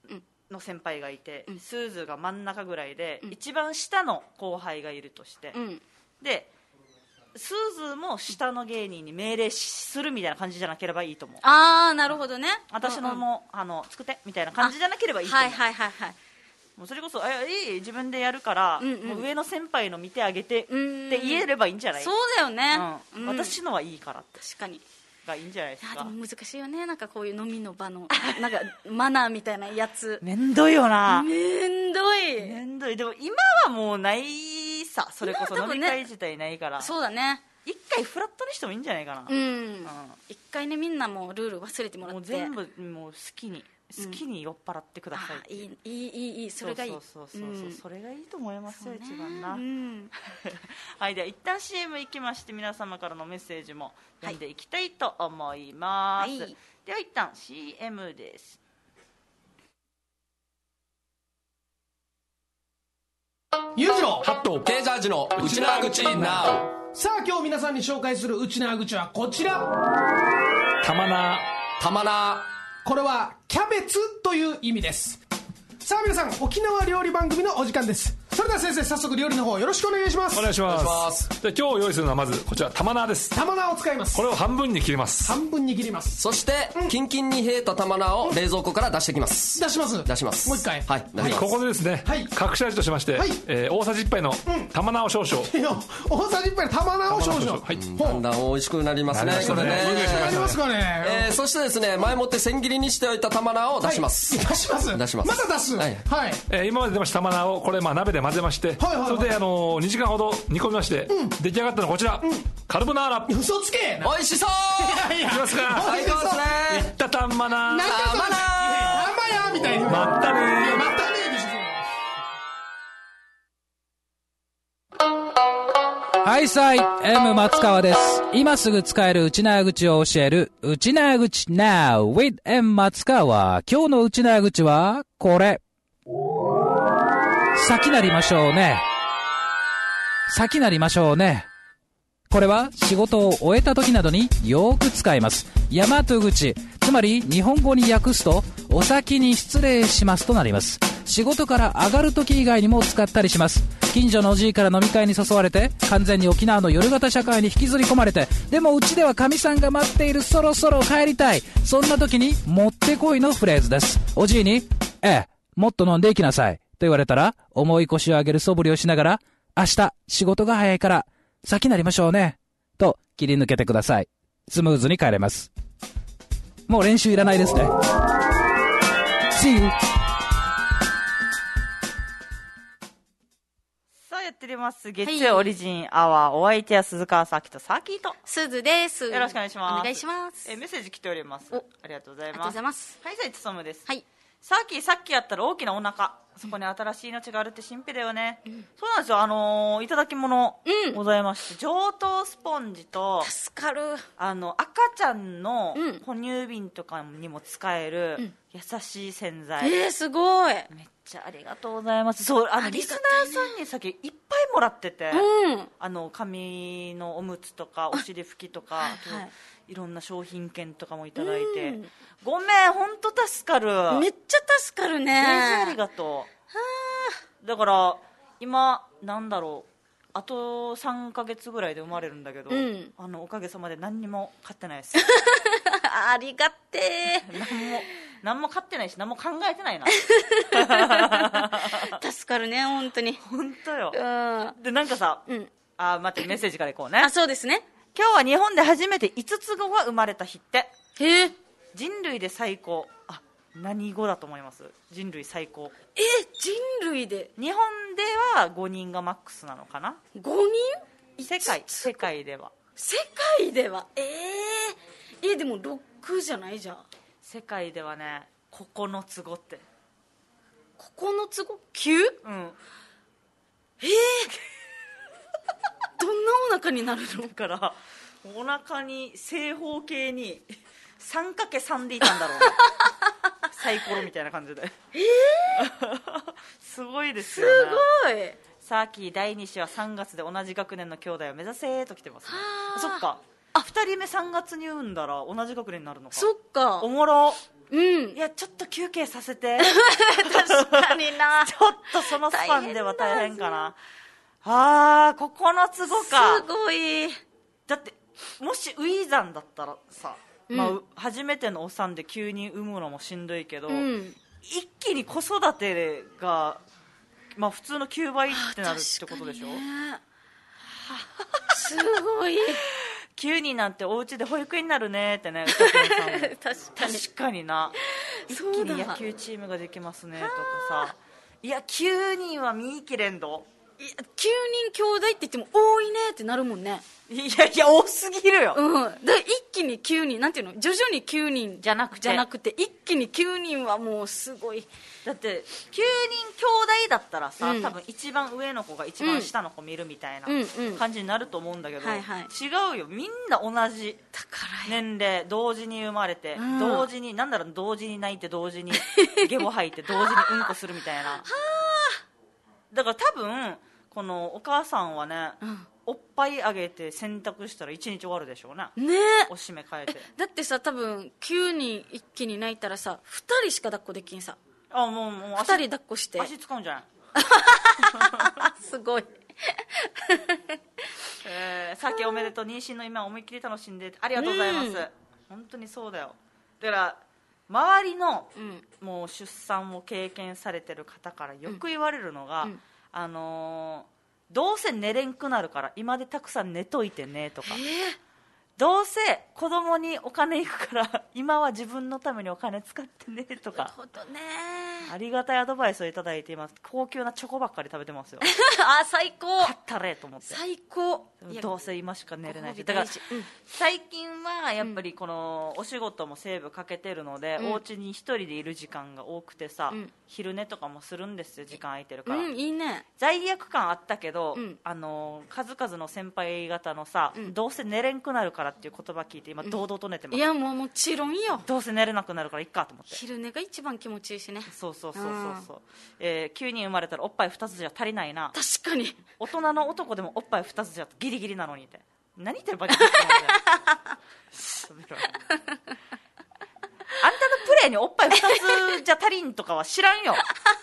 の先輩がいて、スーズが真ん中ぐらいで、一番下の後輩がいるとして、でスーズも下の芸人に命令するみたいな感じじゃなければいいと思う。 ああ、なるほどね。 私のも、作ってみたいな感じじゃなければいいと思う。 はいはいはいはい。 もうそれこそいい自分でやるから、もう上の先輩の見てあげてって言えればいいんじゃない？ そうだよね、 私のはいいからって。 確かにがいいんじゃないですか。 でも難しいよね、なんかこういう飲みの場のなんかマナーみたいなやつめんどいよな。 めんどい。 でも今はもうないさ、それこそ飲み会自体ないから、 そうだね、 一回フラットにしてもいいんじゃないかな。 一回ね、みんなもうルール忘れてもらって、 もう全部もう好きに酔っ払ってください。 いい、それがいい。 それがいいと思いますよ、一番な。はい、では一旦 CM 行きまして、皆様からのメッセージも読んでいきたいと思います。では一旦 CM です。 裕次郎ハットケージャージの内縄口ナウ。 さあ、今日皆さんに紹介する内縄口はこちら。 たまな。 これはキャベツという意味です。さあ皆さん、沖縄料理番組のお時間です。それでは先生、早速料理の方よろしくお願いします。 お願いします。で、今日用意するのはまずこちら玉菜です。 玉菜を使います。 これを半分に切ります。 そして、キンキンに冷えた玉菜を冷蔵庫から出してきます。 出します。もう一回。 はい、出します。 ここでですね、隠し味としまして、大さじ1杯の玉菜を少々。 大さじ1杯の玉菜を少々。 だんだん美味しくなりますね、これね。 なりますかね。 そしてですね、前もって千切りにしておいた玉菜を出します。 出します。まだ出す。はい。 今まで出ました玉菜をこれ鍋で混ぜまして、それで2時間ほど煮込みまして、出来上がったのはこちら、カルボナーラ。 嘘つけ。 美味しそう。 いきますか。 最高ですね。 いった玉菜。 なんか玉やみたいな。 まったねでしょ。はいさい、M 松川です。今すぐ使える内縄口を教える内縄口 Now with M 松川。今日の内縄口はこれ。先なりましょうね。これは仕事を終えた時などによく使います。大和口、つまり日本語に訳すとお先に失礼しますとなります。仕事から上がる時以外にも使ったりします。近所のおじいから飲み会に誘われて、完全に沖縄の夜型社会に引きずり込まれて、でもうちではかみさんが待っている、そろそろ帰りたい、そんな時にもってこいのフレーズです。おじいにもっと飲んでいきなさいと言われたら、重い腰を上げる素振りをしながら、明日仕事が早いから先なりましょうねと切り抜けてください。スムーズに帰れます。もう練習いらないですね。 See you。 さあやっております月曜オリジンアワー、お相手は鈴川さきとサーキーとすずです。 よろしくお願いします。 お願いします。 メッセージ来ております。ありがとうございます。 ありがとうございます。 はい、さいつそむです。 はい。 さっきやったら大きなお腹、そこに新しい命があるって神秘だよね。そうなんですよ。いただき物ございまして、上等スポンジと助かる赤ちゃんの哺乳瓶とかにも使える優しい洗剤、 すごい、 めっちゃありがとうございます。そうリスナーさんにさっきいっぱいもらってて、髪のおむつとかお尻拭きとか、いろんな商品券とかもいただいて、ごめん、本当助かる。 めっちゃ助かるね。 ありがとう。だから今なんだろう、あと3ヶ月ぐらいで生まれるんだけど、おかげさまで何にも買ってないですありがて何も買ってないし、何も考えてないな助かるね、本当に。 本当よ。でなんかさ、待って、メッセージからいこうね。 そうですね。 今日は日本で初めて5つ語が生まれた日って。人類で最高。何語だと思います？人類最高。 人類で。 日本では5人がマックスなのかな。 5人？ 世界では。 でも6じゃないじゃん。 世界ではね、9つ語って。 9つ語 9？ どんなお腹になるの？ だからお腹に正方形に 3×3 でいたんだろうねサイコロみたいな感じで。すごいですよね。 すごい。 さっき第2子は3月で同じ学年の兄弟を目指せと来てますね。そっか、2人目3月に産んだら同じ学年になるのか。 そっか、 おもろ。 いやちょっと休憩させて確かになちょっとそのスパンでは大変かな。あー、9つ後か。 すごい。 だってもしウィーザンだったらさ、初めてのお産で急に産むのもしんどいけど、一気に子育てが、普通の9倍ってなるってことでしょ。 すごい。 9人なんてお家で保育園になるねってね。確かにな。一気に野球チームができますねとかさ。いや9人は見切れんど。 いや9人兄弟って言っても多いねってなるもんね。 いや多すぎるよ。 で一気に9人なんていうの、徐々に9人じゃなくて一気に9人はもうすごい。 だって9人兄弟だったらさ、多分一番上の子が一番下の子見るみたいな感じになると思うんだけど、違うよ。みんな同じ年齢、同時に生まれて、同時に同時に泣いて、同時にゲボ吐いて、同時にうんこするみたいな。だから多分このお母さんはね、おっぱいあげて洗濯したら1日終わるでしょうね。おしめ変えて。 だってさ、多分9人一気に泣いたらさ、2人しか抱っこできんさ。 もう 2人抱っこして足使うんじゃないすごいさっきおめでとう、妊娠の今思いっきり楽しんでありがとうございます。本当にそうだよ。だから周りの、もう出産を経験されてる方からよく言われるのが、どうせ寝れんくなるから今でたくさん寝といてねとか、どうせ子供にお金いくから今は自分のためにお金使ってねとか。 なるほどね。 ありがたいアドバイスをいただいています。高級なチョコばっかり食べてますよ最高。 買ったれと思って。 最高。 どうせ今しか寝れないし。だから最近はやっぱりこのお仕事もセーブかけてるので、お家に一人でいる時間が多くてさ、昼寝とかもするんですよ、時間空いてるから。 いいね。 罪悪感あったけど、数々の先輩方のさ、どうせ寝れんくなるからっていう言葉聞いて今堂々と寝てます。 いやもちろんよ。 どうせ寝れなくなるからいっかと思って。 昼寝が一番気持ちいいしね。 そう、9人生まれたらおっぱい2つじゃ足りないな。 確かに。 大人の男でもおっぱい2つじゃギリギリなのにって。何言ってるバカなんだよあんたのプレーにおっぱい2つじゃ足りんとかは知らんよ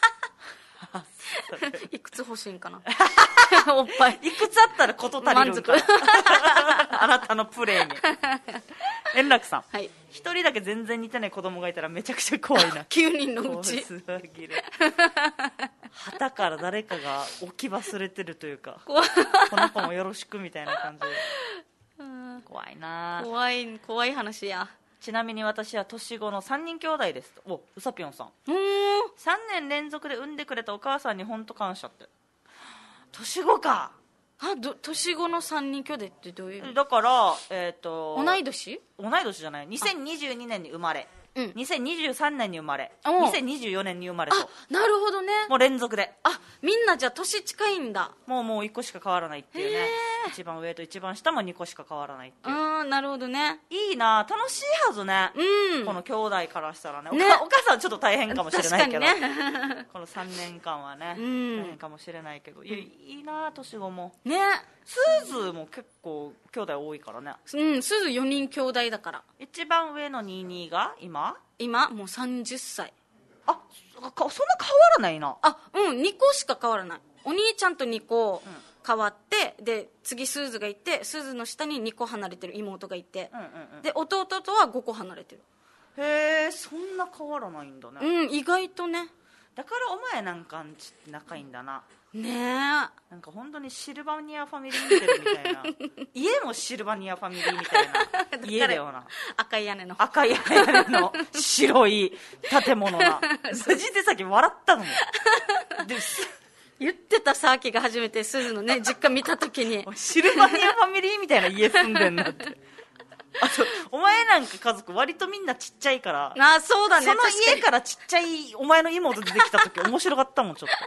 いくつ欲しいんかなおっぱいいくつあったら事足りるんかあなたのプレーに円楽さん、一人だけ全然似てない子供がいたらめちゃくちゃ怖いな 9人のうちすぎる旗から誰かが置き忘れてるというかこの子もよろしくみたいな感じで怖いな。 怖い話や。 ちなみに私は年子の3人兄弟ですと。うさぴょんさん、3年連続で産んでくれたお母さんに本当感謝って。年子か。 年子の3人兄弟ってどういう？ だから同い年じゃない。2022年に生まれ、2023年に生まれ、2024年に生まれと。 なるほどね。 もう連続で。 みんなじゃあ年近いんだ。 もう1個しか変わらないっていうね。一番上と一番下も2個しか変わらないっていう。 なるほどね。 いいな、楽しいはずね。この兄弟からしたらね。お母さんはちょっと大変かもしれないけど、この3年間はね、大変かもしれないけど、いいな、年子もね。 スーズも結構兄弟多いからね。 スーズ4人兄弟だから。 一番上の22が今もう30歳。 そんな変わらないな。 2個しか変わらない。お兄ちゃんと2個変わって、で次スーズがいて、スーズの下に2個離れてる妹がいて、で弟とは5個離れてる。 へえ、そんな変わらないんだね。 意外とね。 だからお前なんかんちって仲いいんだな。 ねえ。 なんか本当にシルバニアファミリー見てるみたいな家もシルバニアファミリーみたいな家だよな。 赤い屋根の白い建物なマジでさっき笑ったのも言ってたさ、秋が初めてスズのね実家見た時にシルバニアファミリーみたいな家住んでんなってお前なんか家族割とみんなちっちゃいから。 そうだね。 その家からちっちゃいお前の妹出てきた時面白かったもんちょっ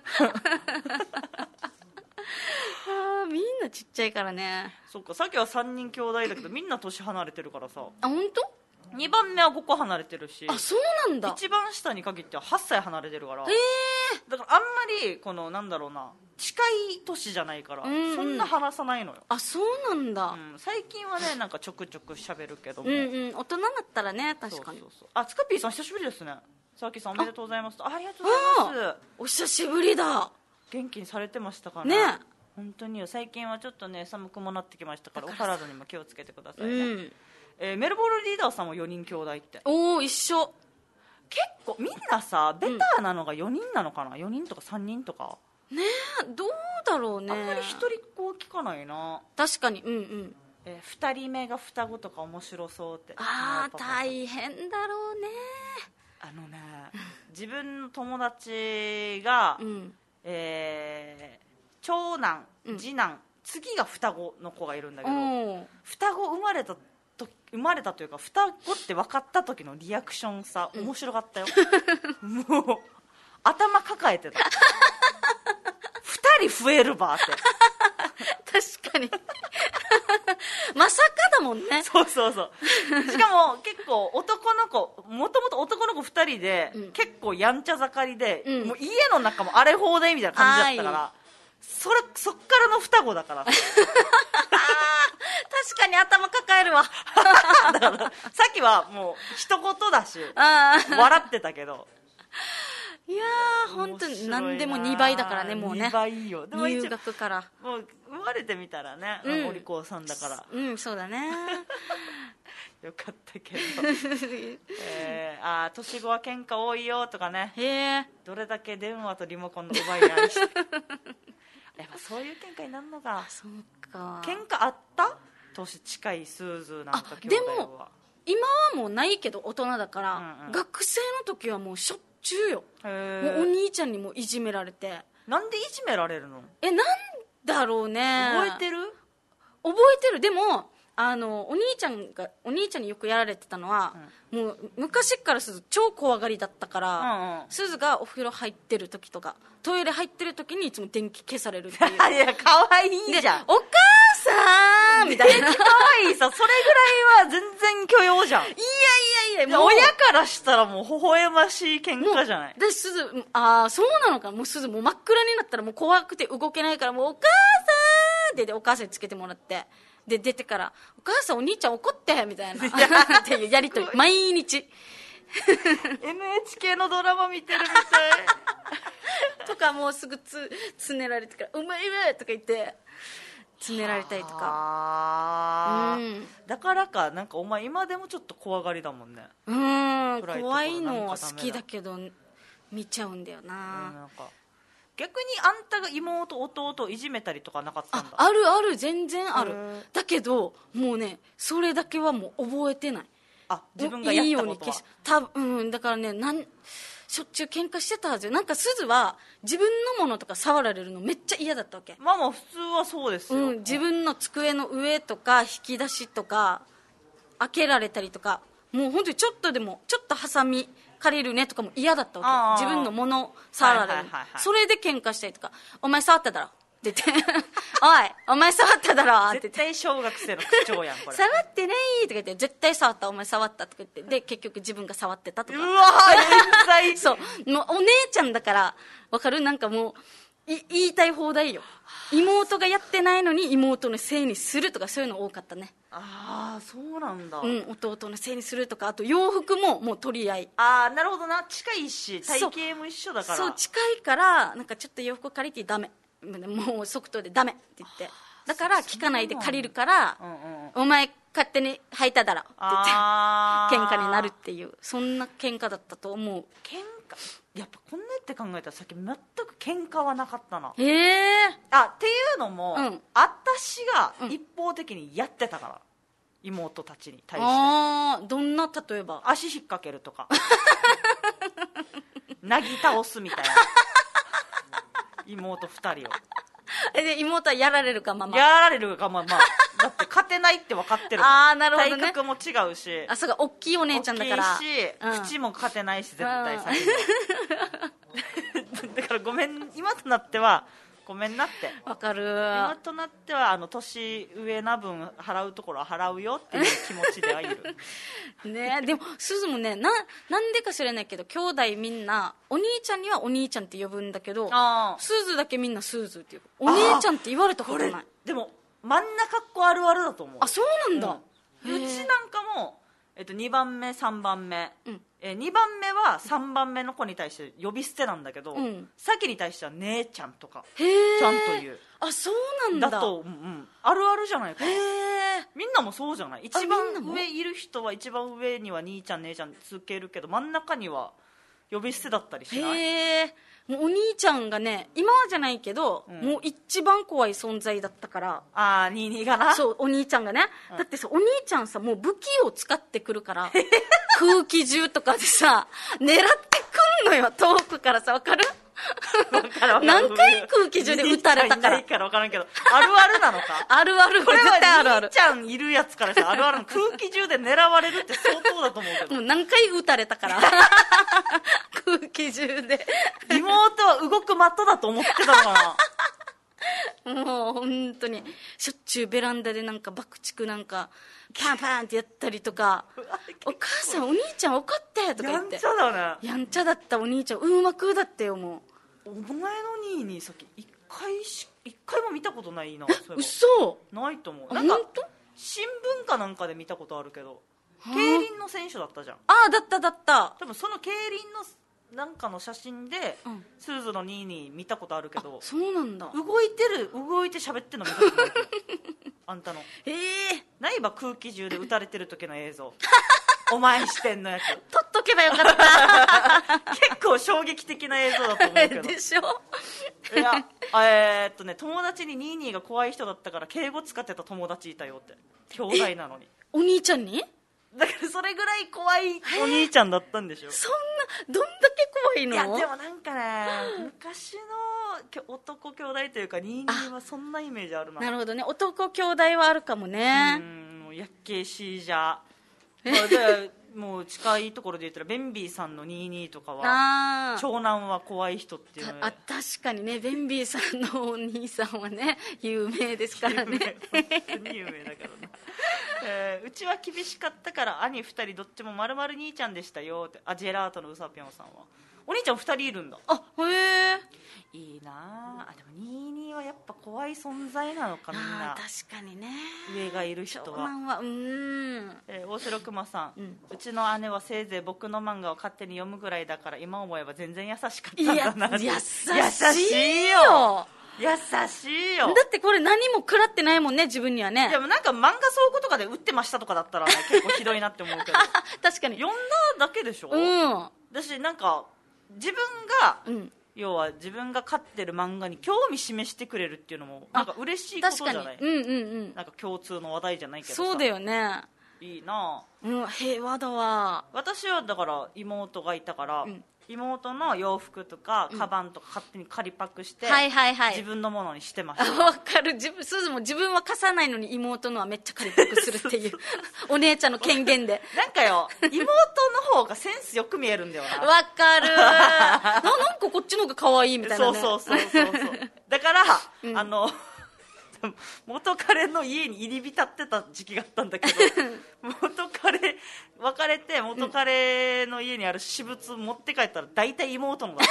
とみんなちっちゃいからね。 そっか、さっきは3人兄弟だけどみんな年離れてるからさ。 本当 ？2番目は5個離れてるし。 そうなんだ。 一番下に限っては8歳離れてるから。だからあんまりこのなんだろうな、 近い年じゃないから、そんな話さないのよ。 あ、そうなんだ。 最近はね、なんかちょくちょく喋るけども、 大人だったらね、確かに。 あ、つかぴーさん久しぶりですね。さわきさんおめでとうございます。ありがとうございます。 お久しぶりだ。 元気にされてましたかね。本当によ。最近はちょっとね、寒くもなってきましたから、お体にも気をつけてくださいね。メルボルンリーダーさんも4人兄弟って。 おお、一緒。 結構みんなさ、ベターなのが4人なのかな、4人とか3人とかね。どうだろうね。 あんまり一人っ子は聞かないな。 確かに。 2人目が双子とか面白そうって。 ああ、大変だろうね。 自分の友達が、長男、次男、次が双子の子がいるんだけど、双子生まれたというか、双子って分かった時のリアクションさ、面白かったよ。もう頭抱えてた。2人増えるばって確かにまさかだもんね。 そうしかも結構男の子、もともと男の子2人で、結構やんちゃ盛りで、もう家の中も荒れ放題みたいな感じだったから、そっからの双子だから確かに頭抱えるわだからさっきはもう一言だし笑ってたけど、 いやー本当に何でも2倍だからね。もうね、 2倍よ。でも入学からもう生まれてみたらね、お利口さんだから、 そうだねよかったけど年子は喧嘩多いよとかね、どれだけ電話とリモコンの奪い合いしてやっぱそういう喧嘩になるのが。 そうか。 喧嘩あった？年近いスーズーなんか兄弟は。 でも今はもうないけど、大人だから、学生の時はもうしょっちゅうよ。もうお兄ちゃんにもいじめられて。 なんでいじめられるの？ なんだろうね。 覚えてる？ でもお兄ちゃんによくやられてたのは、もう昔からすず超怖がりだったから、すずがお風呂入ってる時とかトイレ入ってる時にいつも電気消されるっていういや可愛いじゃん。 お母さんみたいな。 可愛いさ、それぐらいは全然許容じゃん。いやもう親からしたらもう微笑ましい喧嘩じゃない。 ですずそうなのか。もうすずもう真っ暗になったらもう怖くて動けないから、もうお母さんって言ってお母さんにつけてもらって、で出てからお母さんお兄ちゃん怒ってみたいなっていうやりとり毎日 NHK のドラマ見てるみたいとか、もうすぐつねられてからうまいわとか言ってつねられたりとか。 だからか、なんかお前今でもちょっと怖がりだもんね。 怖いのは好きだけど見ちゃうんだよな。 なんか逆にあんたが妹弟をいじめたりとかなかったんだ？ ある全然ある。だけどもうね、それだけはもう覚えてない。 自分がやったことは多分だからね、しょっちゅう喧嘩してたはずよ。なんかすずは自分のものとか触られるのめっちゃ嫌だったわけ。 まあ普通はそうですよ。 自分の机の上とか引き出しとか開けられたりとか、もう本当にちょっとでもちょっとハサミ借りるねとかも嫌だったわけ。自分のもの触られる、それで喧嘩したりとか、お前触っただろって言ってお前触っただろって言って、 絶対小学生の口調やんこれ触ってないとか言って、絶対触った、お前触ったとか言って、で結局自分が触ってたとか。 うわ冤罪そうもうお姉ちゃんだからわかる。なんかもう言いたい放題よ。妹がやってないのに妹のせいにするとか、そういうの多かったね。 そうなんだ。 弟のせいにするとか、あと洋服ももう取り合い。 なるほどな。近いし体型も一緒だから。 そう近いから、なんかちょっと洋服借りてダメ、もう即答でダメって言って、だから聞かないで借りるから、お前勝手に履いただろって言って喧嘩になるっていう、そんな喧嘩だったと思う。 喧嘩やっぱこんなって考えたらさっき全く喧嘩はなかったな。っていうのも、私が一方的にやってたから、妹たちに対して。 どんな、例えば足引っ掛けるとかなぎ倒すみたいな妹2人を。 で妹はやられるかまま。 やられるかままだって勝てないって分かってるもん。 なるほどね。 体格も違うし、 そうか、大きいお姉ちゃんだから大きいし、口も勝てないし絶対先にだからごめん、今となってはごめんなって。 わかる。 今となっては年上な分払うところは払うよっていう気持ちではいるね。でもすずもね、なんでか知らないけど、兄弟みんなお兄ちゃんにはお兄ちゃんって呼ぶんだけど、すずだけみんなすずっていう、お姉ちゃんって言われたことない。 でも真ん中っ子あるあるだと思う。 あ、そうなんだ。 うちなんかも、2番目3番目、2番目は3番目の子に対して呼び捨てなんだけど、先に対しては姉ちゃんとかちゃんと言う。 あ、そうなんだ。 だと、あるあるじゃないかな。みんなもそうじゃない。一番上いる人は一番上には兄ちゃん姉ちゃんつけるけど、真ん中には呼び捨てだったりしない？ もうお兄ちゃんがね、今はじゃないけど、もう一番怖い存在だったから。 22がな。 そう、お兄ちゃんがね、だってさ、お兄ちゃんさ、もう武器を使ってくるから空気銃とかでさ狙ってくんのよ、遠くからさ。わかる？何回空気銃で撃たれたから。 ないから分からんけど、あるあるなのかあるある。 これは兄ちゃんいるやつからさ、あるあるの空気銃で狙われるって相当だと思うけど。 もう何回撃たれたから空気銃で。 妹は動く的だと思ってたのかなもう本当にしょっちゅうベランダでなんか爆竹なんかパンパンってやったりとかお母さんお兄ちゃん怒ってとか言って。 やんちゃだね。 やんちゃだったお兄ちゃん。うまくだったよ。もうお前の兄にさっき一回も見たことないな。 嘘。 ないと思う。なんか新聞かなんかで見たことあるけど、競輪の選手だったじゃん。 だった多分その競輪のなんかの写真で、スーズのニーニー見たことあるけど。 そうなんだ。 動いて喋ってんの見たことないあんたのないば空気銃で撃たれてる時の映像お前視点のやつ撮っとけばよかった結構衝撃的な映像だと思うけどでしょ。 いや友達にニーニーが怖い人だったから敬語使ってた友達いたよって。兄弟なのに。 お兄ちゃんにだからそれぐらい怖いお兄ちゃんだったんでしょ。 そんなどんだけ怖いの？ いやでもなんかね、昔の男兄弟というかニーニーはそんなイメージあるな。 なるほどね。男兄弟はあるかもね。 もうやっけしいじゃもう近いところで言ったらベンビーさんの22とかは長男は怖い人っていうの確かにね。ベンビーさんのお兄さんはね有名ですからね。 本当に有名だからなうちは厳しかったから兄2人どっちも丸々兄ちゃんでしたよって。ジェラートのうさぴょんさんはお兄ちゃん2人いるんだ。 へえ。 いいなあ。でも22はやっぱ怖い存在なのかみんな。 確かにね。 上がいる人は。大城熊さん、うちの姉はせいぜい僕の漫画を勝手に読むぐらいだから今思えば全然優しかったんだな。 優しいよ。 優しいよ。 だってこれ何も食らってないもんね、自分にはね。 でもなんか漫画倉庫とかで売ってましたとかだったら、ね、結構ひどいなって思うけど確かに読んだだけでしょ。だしなんか自分が、要は自分が飼ってる漫画に興味示してくれるっていうのもなんか嬉しいことじゃない。なんか共通の話題じゃないけどさ。 そうだよね。 いいな。 平和だわ。 私はだから妹がいたから、妹の洋服とかカバンとか勝手に借りパクして、自分のものにしてました。 わかる。すずも自分は貸さないのに妹のはめっちゃ借りパクするっていうお姉ちゃんの権限で。 なんかよ、妹の方がセンスよく見えるんだよな。 わかるなんかこっちの方が可愛いみたいなね。 そうだから元彼の家に入り浸ってた時期があったんだけど元彼別れて元彼の家にある私物持って帰ったら大体妹のだ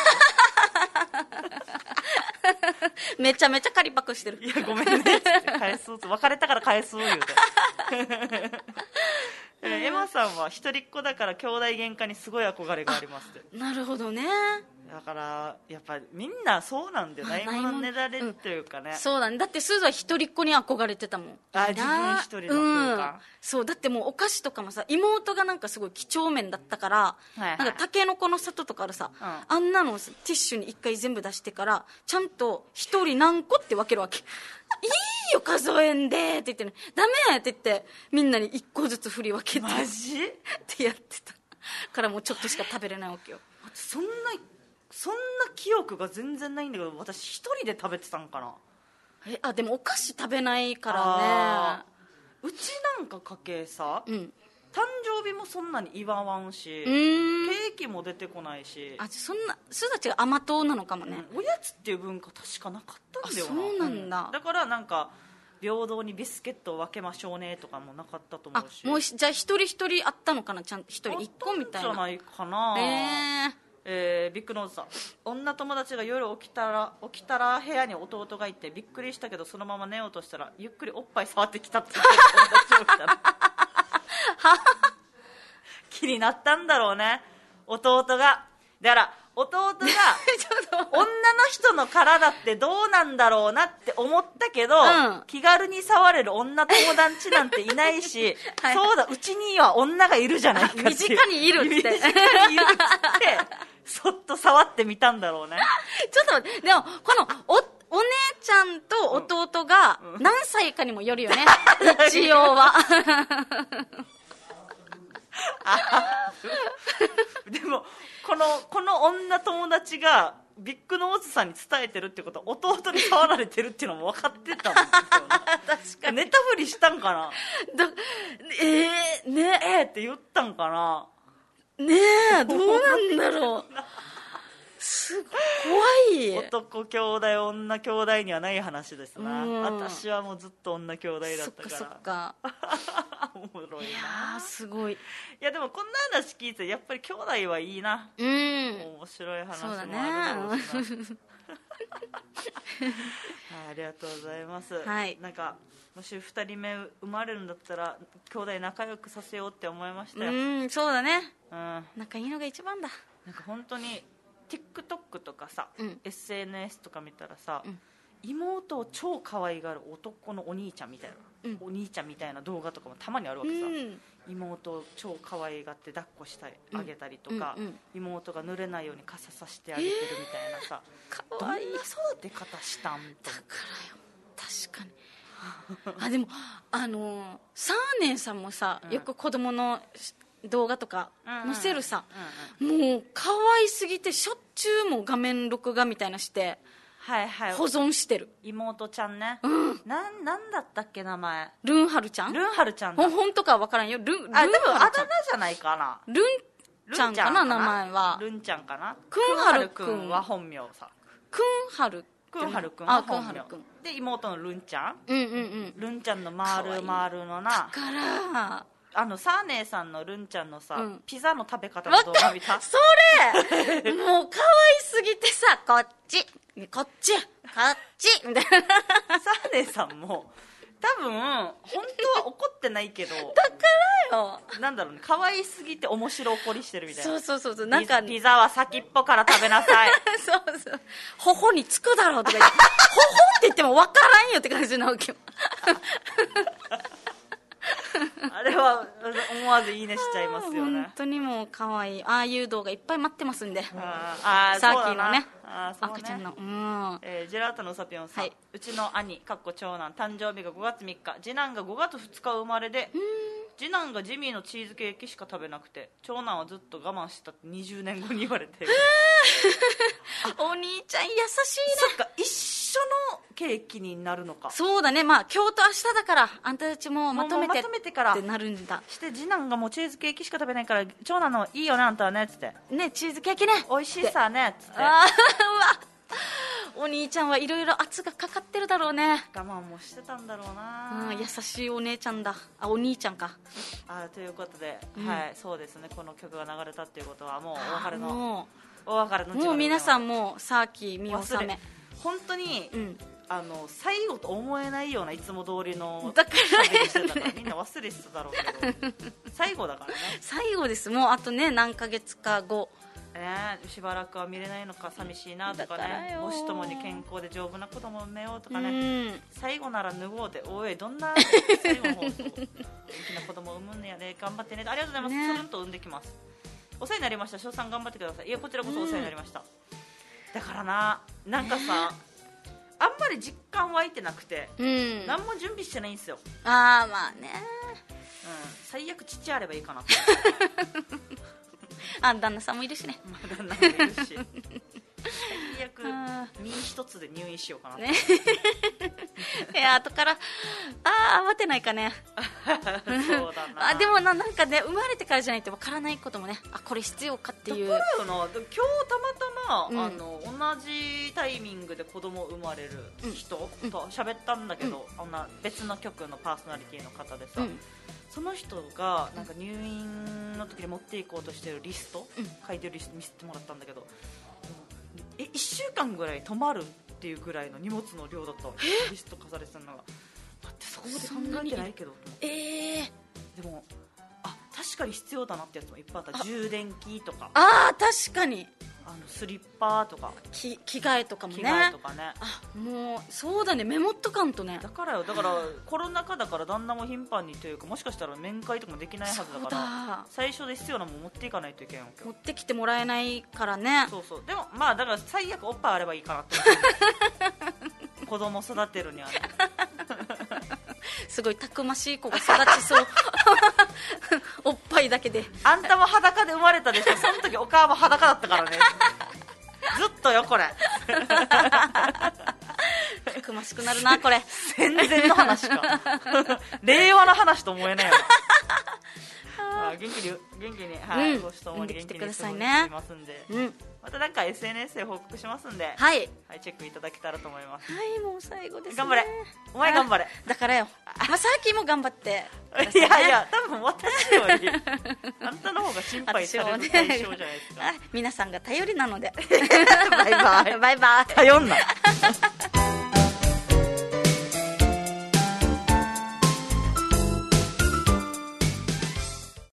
っためちゃめちゃ借りパクしてる。 いやごめんねって返す別れたから返す言うてエマさんは一人っ子だから兄弟喧嘩にすごい憧れがありますって。 なるほどね。 だからやっぱみんなそうなんだよ。ないものねだれというかね。 そうだね。だってすずは一人っ子に憧れてたもん。 自分一人の空間。 そうだってもうお菓子とかもさ、妹がなんかすごい几帳面だったから、なんかタケノコの里とかあるさ、あんなのをティッシュに一回全部出してからちゃんと一人何個って分けるわけ。いいよ数えんでって言ってね、ダメって言ってみんなに一個ずつ振り分けてマジってやってたからもうちょっとしか食べれないわけよ。 そんな記憶が全然ないんだけど、私一人で食べてたんかな。 でもお菓子食べないからね。 うちなんか家系さ、 誕生日もそんなに祝わんし、ケーキも出てこないし、 そんな人たちが甘党なのかもね、 おやつっていう文化確かなかったんだよな。 そうなんだ、 だからなんか平等にビスケットを分けましょうねとかもなかったと思うし、 もうじゃあ一人一人あったのかな、ちゃんと一人一個みたいな。 じゃないかな。ビッグノーズさん、女友達が夜起きたら部屋に弟がいてびっくりしたけどそのまま寝ようとしたらゆっくりおっぱい触ってきたって言って友達起きたら気になったんだろうね、弟が。だから弟が女の人の体ってどうなんだろうなって思ったけど、気軽に触れる女友達なんていないしそうだ、うちには女がいるじゃないかっていう、 身近にいるってそっと触ってみたんだろうね。 ちょっと待って、でもこのお姉ちゃんと弟が何歳かにもよるよね、一応はでもこの女友達がビッグノーズさんに伝えてるってことは弟に触られてるっていうのも分かってたんですよね確かにネタ振りしたんかなって言ったんかなねえ、どうなんだろうすごい怖い。 男兄弟女兄弟にはない話ですな。私はもうずっと女兄弟だったから。 そっかおもろいな。 いやすごい。いやでもこんな話聞いてやっぱり兄弟はいいな。面白い話もあるだろうしな。ありがとうございます、はい、なんかもし2人目生まれるんだったら兄弟仲良くさせようって思いましたよ。 そうだね、仲いいのが一番だ。 なんか本当に TikTok とかさ、SNS とか見たらさ、妹を超可愛がる男のお兄ちゃんみたいな、お兄ちゃんみたいな動画とかもたまにあるわけさ、妹を超可愛がって抱っこしてあげたりとか、妹が濡れないように傘さしてあげてるみたいなさ、どんな育て方したんと。だからよ、確かにでもサーネンさんもさ、よく子供の動画とか載せるさ、もう可愛すぎてしょっちゅうも画面録画みたいなして保存してる。 妹ちゃんね、なんだったっけ名前。 ルンハルちゃん。 ルンハルちゃんだ。 本当か分からんよ。でもあだ名じゃないかな。 ルンちゃんかな、名前は。 ルンちゃんかな。 クンハルくんは本名さ。 クンハルくんは本名で、妹のルンちゃん、ルンちゃんの丸々のな。 だからサーネーさんのルンちゃんのさ、ピザの食べ方の動画見た。 それもう可愛すぎてさ、こっちみたいな。サーネーさんも多分本当は怒ってないけどだからよ、 なんだろうね、可愛すぎて面白怒りしてるみたいな。 そうなんかピザは先っぽから食べなさいそう頬につくだろうとか言って頬って言っても分からんよって感じなわけよあれは思わずいいねしちゃいますよね。 本当にもう可愛い、ああいう動画いっぱい待ってますんで。サーキーのね、 赤ちゃんの、 ジェラートのうさぴょんさん、うちの兄長男誕生日が5月3日、次男が5月2日生まれで、次男がジミーのチーズケーキしか食べなくて、長男はずっと我慢したって20年後に言われてるお兄ちゃん優しいね。 そっか、一緒のケーキになるのか。 そうだね、まあ今日と明日だからあんたたちもまとめてからってなるんだ。 して次男がもうチーズケーキしか食べないから長男のいいよねあんたはねっつって、 ね、チーズケーキね美味しいさねっつって、 お兄ちゃんはいろいろ圧がかかってるだろうね。 我慢もしてたんだろうな、 優しいお姉ちゃんだ。お兄ちゃんか。 ということで、そうですね、この曲が流れたっていうことはもうお別れのもう皆さんもサーキー見納め。 本当に、最後と思えないようないつも通りのだからしてたからみんな忘れてただろうけど最後だからね。 最後です。もうあとね何ヶ月か後、 しばらくは見れないのか寂しいなとかね、母子ともに健康で丈夫な子供を産めようとかね、最後なら脱ごうで、おいどんな最後の放送元気な子供を産むんやね、頑張ってね、ありがとうございます、つるんと産んできます。お世話になりました、翔さん頑張ってください。いやこちらこそお世話になりました、だからなんかさ、あんまり実感湧いてなくて、何も準備してないんですよ。 まあね、 最悪父あればいいかなって旦那さんもいるしね。 旦那もいるし最悪身一つで入院しようかな、 ね、いや後から慌てないかねそうだなでもなんかね生まれてからじゃないとわからないこともねこれ必要かっていう。 だからよな今日たまたま、同じタイミングで子供生まれる人と喋ったんだけど、別の局のパーソナリティの方でさ、その人がなんか入院の時に持っていこうとしてるリスト、書いてるリスト見せてもらったんだけど、1週間ぐらい泊まるっていうぐらいの荷物の量だったわけ。リスト飾れてたのがだってそこまで考えてないけど、でも確かに必要だなってやつもいっぱいあった。充電器とか確かにスリッパとか着替えとかもね。 着替えとかね。 もうそうだね、メモっとかんとね。 だからコロナ禍だから旦那も頻繁にというか、もしかしたら面会とかもできないはずだから、最初で必要なもの持っていかないといけないわけ。 持ってきてもらえないからね。 そうでもだから最悪おっぱいあればいいかなって思って子供育てるにはねすごいたくましい子が育ちそうおっぱいだけで。 あんたも裸で生まれたでしょ。その時お母も裸だったからねずっとよこれたくましくなるなこれ戦前の話か令和の話と思えないよ元気に、ご質問に元気に質問してますんで、またなんか SNS で報告しますんで、チェックいただけたらと思います。 もう最後ですね。 頑張れ、お前頑張れ。 だからよ、まさきも頑張っていや多分私よりあんたの方が心配される対象じゃないですか。 皆さんが頼りなのでバイバイバイバイ。 頼んな